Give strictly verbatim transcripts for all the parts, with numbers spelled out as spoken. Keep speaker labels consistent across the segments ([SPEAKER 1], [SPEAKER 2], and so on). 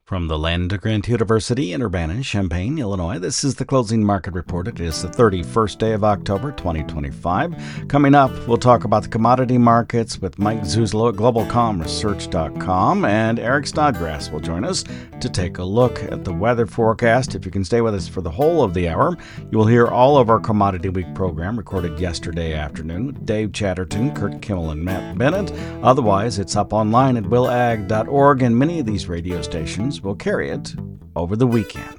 [SPEAKER 1] From the Land Grant University in Urbana-Champaign, Illinois, this is the Closing Market Report. It is the thirty-first day of October, twenty twenty-five. Coming up, we'll talk about the commodity markets with Mike Zuzolo at global com research dot com, and Eric Snodgrass will join us to take a look at the weather forecast. If you can stay with us for the whole of the hour, you will hear all of our Commodity Week program recorded yesterday afternoon with Dave Chatterton, Kurt Kimmel, and Matt Bennett. Otherwise, it's up online at will ag dot org, and many of these radio stations will carry it over the weekend.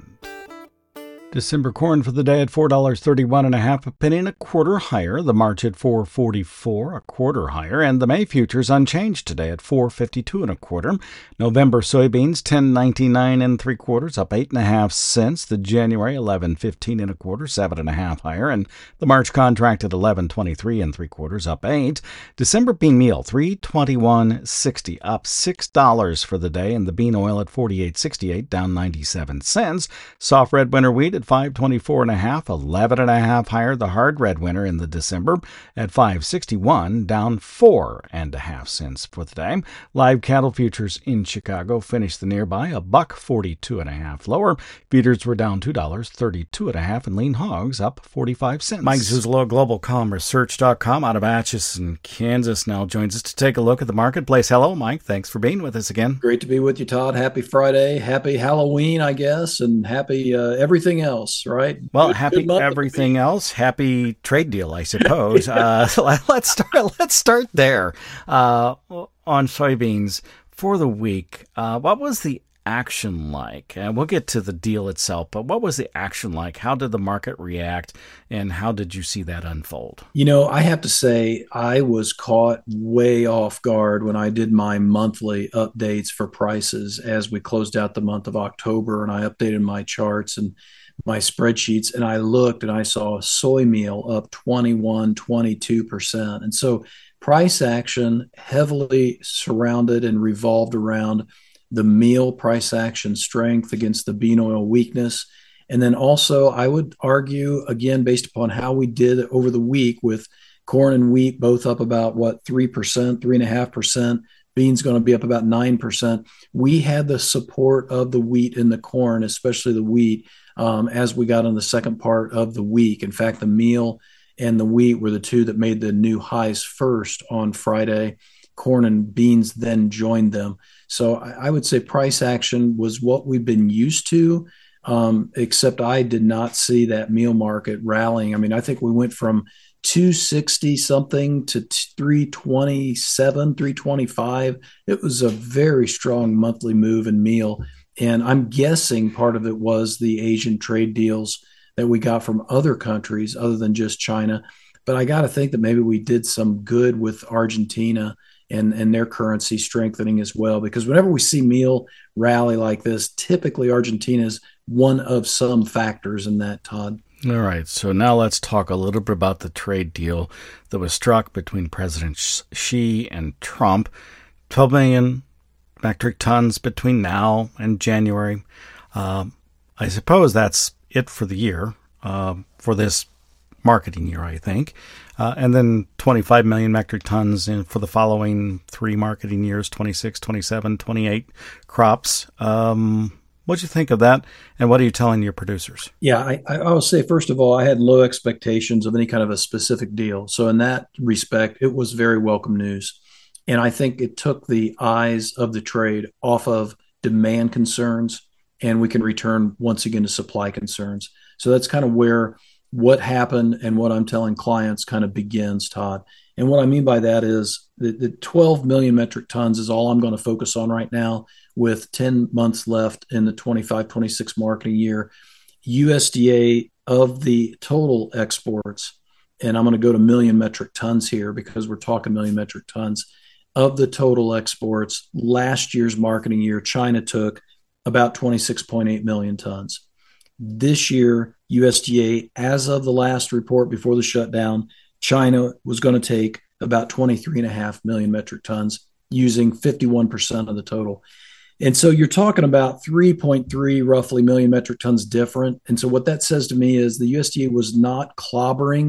[SPEAKER 1] December corn for the day at four dollars and thirty-one cents, a penny and a quarter higher. The March at four dollars and forty-four cents, a quarter higher. And the May futures unchanged today at four dollars and fifty-two cents and a quarter. November soybeans ten dollars and ninety-nine cents and three quarters, up eight and a half cents. The January eleven dollars and fifteen cents and a quarter, seven and a half higher. And the March contract at eleven dollars and twenty-three cents and three quarters, up eight. December bean meal three dollars and twenty-one cents, up six dollars for the day. And the bean oil at forty-eight dollars and sixty-eight cents, down ninety-seven cents. Soft red winter wheat at five dollars and twenty-four cents and a half, eleven and a half higher. The hard red winter in the December at five dollars and sixty-one cents, down four and a half cents for the day. Live cattle futures in Chicago finished the nearby a buck forty-two and a half lower. Feeders were down two dollars, thirty-two and a half, and lean hogs up forty-five cents. Mike Zuzolo, global com research dot com, out of Atchison, Kansas, now joins us to take a look at the marketplace. Hello, Mike. Thanks for being with us again.
[SPEAKER 2] Great to be with you, Todd. Happy Friday. Happy Halloween, I guess, and happy uh, everything else, right?
[SPEAKER 1] Well,
[SPEAKER 2] good,
[SPEAKER 1] happy
[SPEAKER 2] good
[SPEAKER 1] everything else. Happy trade deal, I suppose. uh, let's start. Let's start there. Uh, on soybeans for the week, uh, what was the action like? And we'll get to the deal itself, but what was the action like? How did the market react, and how did you see that unfold?
[SPEAKER 2] You know, I have to say I was caught way off guard when I did my monthly updates for prices as we closed out the month of October, and I updated my charts and my spreadsheets, and I looked and I saw soy meal up twenty-one, twenty-two percent. And so price action heavily surrounded and revolved around the meal price action strength against the bean oil weakness. And then also, I would argue, again, based upon how we did over the week with corn and wheat, both up about, what, three percent, three point five percent. Beans going to be up about nine percent. We had the support of the wheat and the corn, especially the wheat, um, as we got in the second part of the week. In fact, the meal and the wheat were the two that made the new highs first on Friday. Corn and beans then joined them. So I, I would say price action was what we've been used to, um, except I did not see that meal market rallying. I mean, I think we went from two sixty something to three twenty-seven, three twenty-five. It was a very strong monthly move in meal. And I'm guessing part of it was the Asian trade deals that we got from other countries other than just China. But I got to think that maybe we did some good with Argentina and, and their currency strengthening as well. Because whenever we see meal rally like this, typically Argentina is one of some factors in that, Todd.
[SPEAKER 1] All right, so now let's talk a little bit about the trade deal that was struck between President Xi and Trump. twelve million metric tons between now and January. Uh, I suppose that's it for the year, uh, for this marketing year, I think. Uh, and then twenty-five million metric tons in, for the following three marketing years, twenty-six, twenty-seven, twenty-eight crops. Um What do you think of that, and what are you telling your producers?
[SPEAKER 2] Yeah, I, I will say, first of all, I had low expectations of any kind of a specific deal. So in that respect, it was very welcome news. And I think it took the eyes of the trade off of demand concerns, and we can return once again to supply concerns. So that's kind of where what happened and what I'm telling clients kind of begins, Todd. And what I mean by that is that the twelve million metric tons is all I'm going to focus on right now, with ten months left in the twenty-five twenty-six marketing year. U S D A of the total exports, and I'm going to go to million metric tons here because we're talking million metric tons, of the total exports, last year's marketing year, China took about twenty-six point eight million tons. This year, U S D A, as of the last report before the shutdown, China was going to take about twenty-three and a half million metric tons, using fifty-one percent of the total. And so you're talking about three point three roughly million metric tons different. And so what that says to me is the U S D A was not clobbering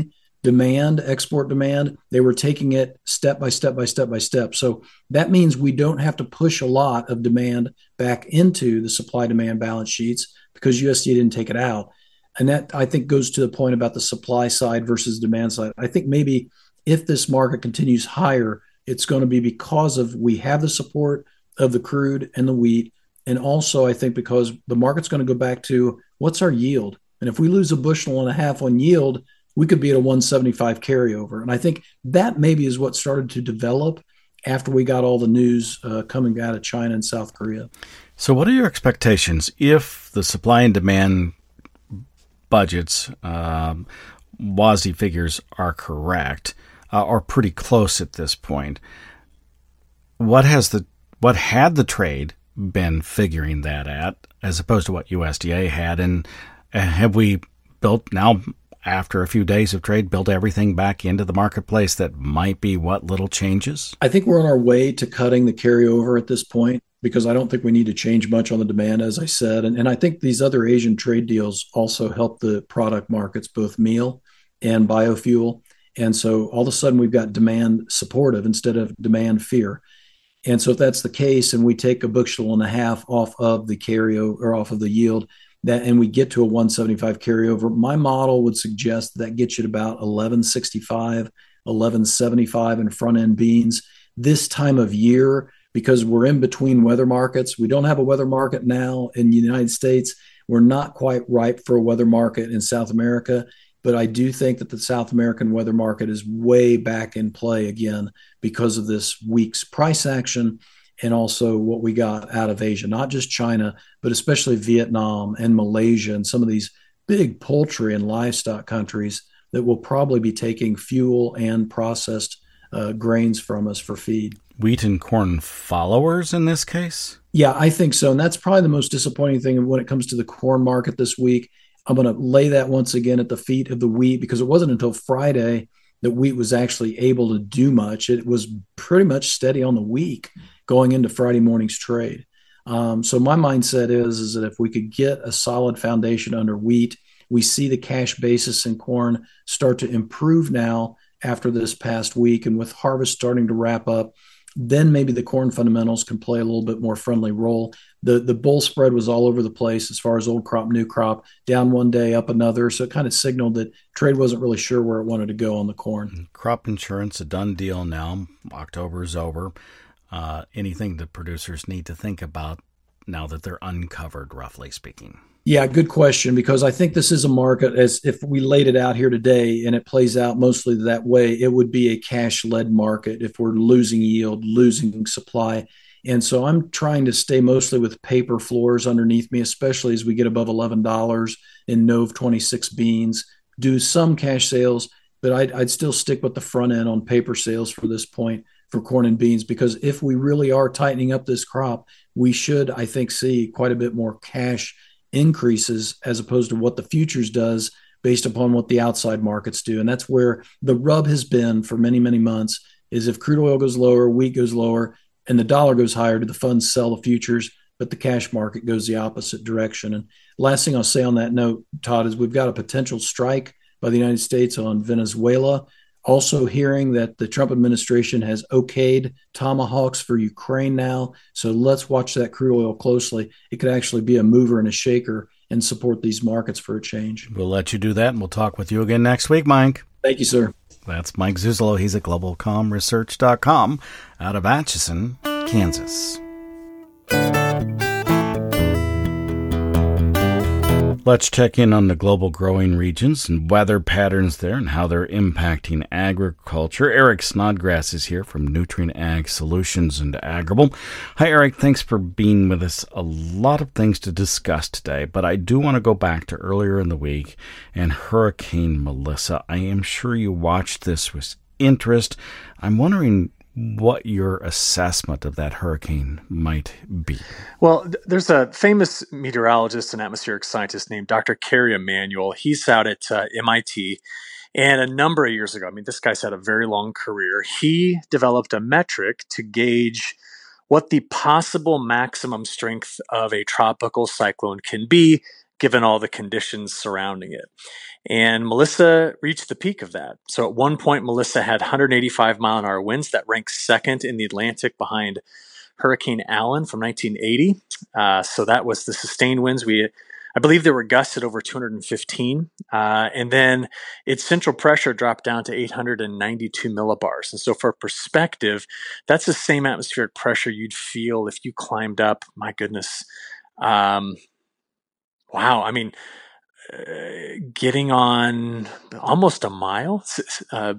[SPEAKER 2] demand, export demand. They were taking it step by step by step by step. So that means we don't have to push a lot of demand back into the supply demand balance sheets because U S D A didn't take it out. And that, I think, goes to the point about the supply side versus demand side. I think maybe if this market continues higher, it's going to be because of we have the support of the crude and the wheat. And also, I think because the market's going to go back to what's our yield? And if we lose a bushel and a half on yield, we could be at a one seventy-five carryover. And I think that maybe is what started to develop after we got all the news uh, coming out of China and South Korea.
[SPEAKER 1] So what are your expectations if the supply and demand budgets, um, W A S D figures are correct, uh, or pretty close at this point? What has the what had the trade been figuring that at, as opposed to what U S D A had? And uh, have we built now, after a few days of trade, built everything back into the marketplace that might be what little changes?
[SPEAKER 2] I think we're on our way to cutting the carryover at this point, because I don't think we need to change much on the demand, as I said. And, and I think these other Asian trade deals also help the product markets, both meal and biofuel. And so all of a sudden we've got demand supportive instead of demand fear. And so if that's the case, and we take a bushel and a half off of the carryover or off of the yield, that and we get to a one seventy-five carryover, my model would suggest that gets you to about eleven sixty-five, eleven seventy-five in front end beans this time of year, because we're in between weather markets. We don't have a weather market now in the United States. We're not quite ripe for a weather market in South America. But I do think that the South American weather market is way back in play again because of this week's price action and also what we got out of Asia, not just China, but especially Vietnam and Malaysia and some of these big poultry and livestock countries that will probably be taking fuel and processed uh, grains from us for feed.
[SPEAKER 1] Wheat and corn followers in this case?
[SPEAKER 2] Yeah, I think so. And that's probably the most disappointing thing when it comes to the corn market this week. I'm going to lay that once again at the feet of the wheat, because it wasn't until Friday that wheat was actually able to do much. It was pretty much steady on the week going into Friday morning's trade. Um, so my mindset is, is that if we could get a solid foundation under wheat, we see the cash basis in corn start to improve now after this past week. And with harvest starting to wrap up, then maybe the corn fundamentals can play a little bit more friendly role. The the bull spread was all over the place as far as old crop, new crop, down one day, up another. So it kind of signaled that trade wasn't really sure where it wanted to go on the corn.
[SPEAKER 1] Crop insurance, a done deal now. October is over. Uh, anything that producers need to think about now that they're uncovered, roughly speaking?
[SPEAKER 2] Yeah, good question, because I think this is a market, as if we laid it out here today and it plays out mostly that way, it would be a cash-led market if we're losing yield, losing supply. And so I'm trying to stay mostly with paper floors underneath me, especially as we get above eleven dollars in Nove twenty-six beans, do some cash sales, but I'd, I'd still stick with the front end on paper sales for this point for corn and beans, because if we really are tightening up this crop, we should, I think, see quite a bit more cash increases as opposed to what the futures does based upon what the outside markets do. And that's where the rub has been for many, many months, is if crude oil goes lower, wheat goes lower, and the dollar goes higher, do the funds sell the futures, but the cash market goes the opposite direction. And last thing I'll say on that note, Todd, is we've got a potential strike by the United States on Venezuela. Also hearing that the Trump administration has okayed Tomahawks for Ukraine now. So let's watch that crude oil closely. It could actually be a mover and a shaker and support these markets for a change.
[SPEAKER 1] We'll let you do that, and we'll talk with you again next week, Mike.
[SPEAKER 2] Thank you, sir.
[SPEAKER 1] That's Mike Zuzolo. He's at global com research dot com out of Atchison, Kansas. Let's check in on the global growing regions and weather patterns there and how they're impacting agriculture. Eric Snodgrass is here from Nutrient Ag Solutions and Agribel. Hi, Eric. Thanks for being with us. A lot of things to discuss today, but I do want to go back to earlier in the week and Hurricane Melissa. I am sure you watched this with interest. I'm wondering what your assessment of that hurricane might be.
[SPEAKER 3] Well, th- there's a famous meteorologist and atmospheric scientist named Doctor Kerry Emanuel. He's out at uh, M I T. And a number of years ago, I mean, this guy's had a very long career. He developed a metric to gauge what the possible maximum strength of a tropical cyclone can be, given all the conditions surrounding it. And Melissa reached the peak of that. So at one point, Melissa had one hundred eighty-five mile an hour winds that ranked second in the Atlantic behind Hurricane Allen from nineteen eighty. Uh, so that was the sustained winds. We, I believe there were gusts at over two hundred fifteen. Uh, and then its central pressure dropped down to eight hundred ninety-two millibars. And so for perspective, that's the same atmospheric pressure you'd feel if you climbed up, my goodness. Um, wow. I mean, uh, getting on almost a mile, uh,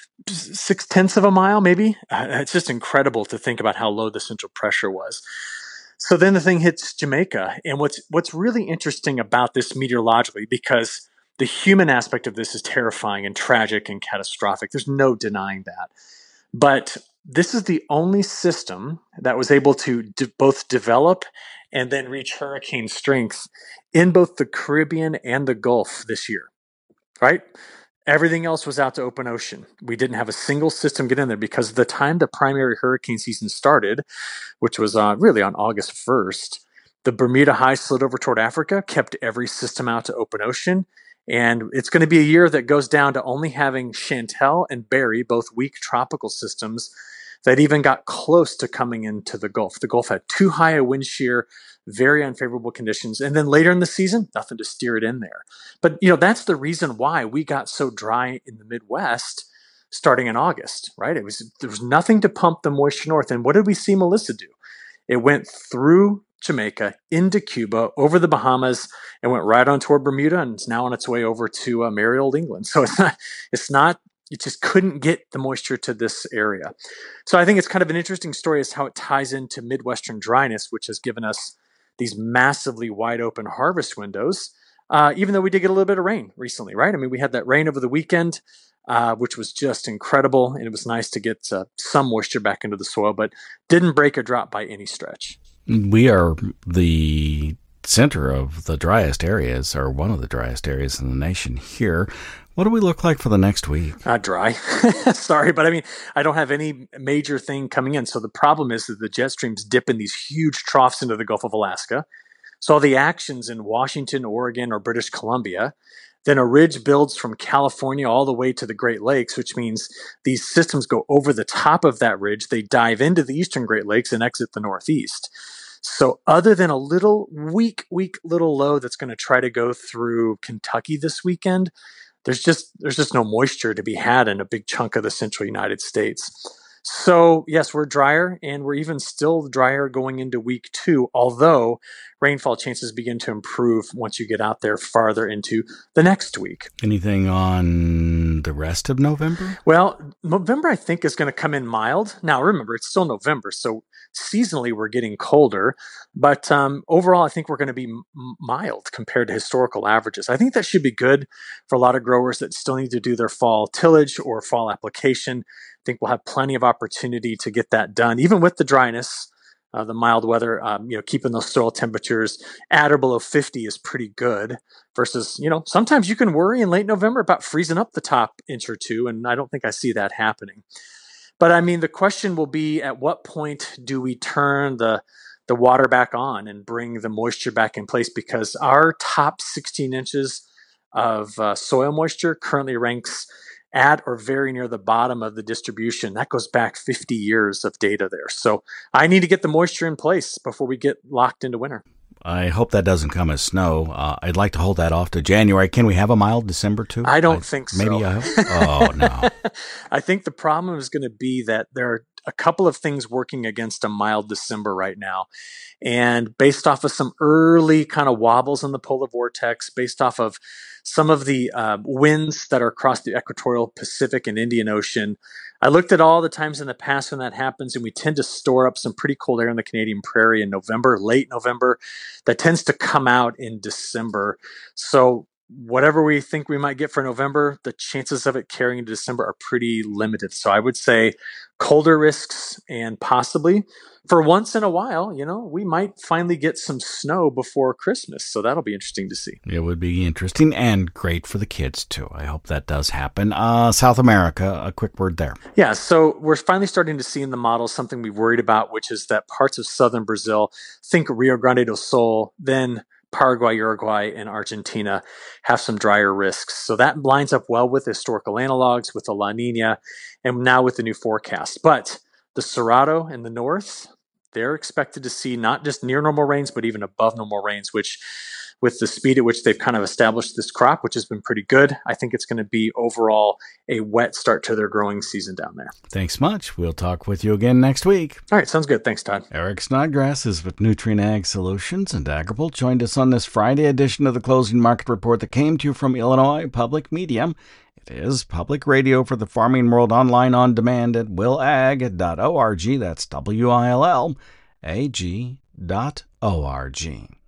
[SPEAKER 3] six tenths of a mile, maybe. Uh, it's just incredible to think about how low the central pressure was. So then the thing hits Jamaica. And what's what's really interesting about this meteorologically, because the human aspect of this is terrifying and tragic and catastrophic. There's no denying that. But this is the only system that was able to de- both develop and then reach hurricane strength in both the Caribbean and the Gulf this year, right? Everything else was out to open ocean. We didn't have a single system get in there because the time the primary hurricane season started, which was uh, really on August first, the Bermuda High slid over toward Africa, kept every system out to open ocean. And it's going to be a year that goes down to only having Chantal and Barry, both weak tropical systems, that even got close to coming into the Gulf. The Gulf had too high a wind shear, very unfavorable conditions. And then later in the season, nothing to steer it in there. But, you know, that's the reason why we got so dry in the Midwest starting in August, right? It was, there was nothing to pump the moisture north. And what did we see Melissa do? It went through Jamaica, into Cuba, over the Bahamas, and went right on toward Bermuda, and it's now on its way over to uh, merry old England. So it's not, it's not, it just couldn't get the moisture to this area. So I think it's kind of an interesting story as how it ties into Midwestern dryness, which has given us these massively wide open harvest windows, uh, even though we did get a little bit of rain recently, right? I mean, we had that rain over the weekend, uh, which was just incredible, and it was nice to get uh, some moisture back into the soil, but didn't break a drop by any stretch.
[SPEAKER 1] We are the center of the driest areas, or one of the driest areas in the nation here. What do we look like for the next week?
[SPEAKER 3] Uh, dry. Sorry, but I mean, I don't have any major thing coming in. So the problem is that the jet streams dip in these huge troughs into the Gulf of Alaska. So all the actions in Washington, Oregon, or British Columbia. Then a ridge builds from California all the way to the Great Lakes, which means these systems go over the top of that ridge. They dive into the eastern Great Lakes and exit the Northeast. So other than a little weak, weak little low that's going to try to go through Kentucky this weekend, there's just there's just no moisture to be had in a big chunk of the central United States. So yes, we're drier, and we're even still drier going into week two, although rainfall chances begin to improve once you get out there farther into the next week.
[SPEAKER 1] Anything on the rest of November?
[SPEAKER 3] Well, November, I think, is going to come in mild. Now, remember, it's still November, so seasonally we're getting colder, but um, overall, I think we're going to be m- mild compared to historical averages. I think that should be good for a lot of growers that still need to do their fall tillage or fall application. I think we'll have plenty of opportunity to get that done, even with the dryness. Uh, the mild weather, um, you know, keeping those soil temperatures at or below fifty is pretty good versus, you know, sometimes you can worry in late November about freezing up the top inch or two, and I don't think I see that happening. But I mean, the question will be, at what point do we turn the the water back on and bring the moisture back in place? Because our top sixteen inches of uh, soil moisture currently ranks at or very near the bottom of the distribution. That goes back fifty years of data there. So I need to get the moisture in place before we get locked into winter.
[SPEAKER 1] I hope that doesn't come as snow. Uh, I'd like to hold that off to January. Can we have a mild December too?
[SPEAKER 3] I don't
[SPEAKER 1] I,
[SPEAKER 3] think so.
[SPEAKER 1] Maybe I hope. Oh, no.
[SPEAKER 3] I think the problem is going to be that there are a couple of things working against a mild December right now. And based off of some early kind of wobbles in the polar vortex, based off of some of the uh, winds that are across the equatorial Pacific and Indian Ocean, I looked at all the times in the past when that happens, and we tend to store up some pretty cold air in the Canadian prairie in November, late November, that tends to come out in December. So whatever we think we might get for November, the chances of it carrying into December are pretty limited. So I would say colder risks, and possibly for once in a while, you know, we might finally get some snow before Christmas. So that'll be interesting to see.
[SPEAKER 1] It would be interesting and great for the kids too. I hope that does happen. Uh, South America, a quick word there.
[SPEAKER 3] Yeah, so we're finally starting to see in the model something we've worried about, which is that parts of southern Brazil, think Rio Grande do Sul, then Paraguay, Uruguay, and Argentina have some drier risks. So that lines up well with historical analogs, with the La Nina, and now with the new forecast. But the Cerrado in the north, they're expected to see not just near normal rains, but even above normal rains, which with the speed at which they've kind of established this crop, which has been pretty good, I think it's going to be overall a wet start to their growing season down there.
[SPEAKER 1] Thanks much. We'll talk with you again next week.
[SPEAKER 3] All right, sounds good. Thanks, Todd.
[SPEAKER 1] Eric Snodgrass is with Nutrien Ag Solutions, and Agrible joined us on this Friday edition of the Closing Market Report that came to you from Illinois Public Media. It is public radio for the farming world, online on demand at will ag dot org. That's W I L L A G dot O R G.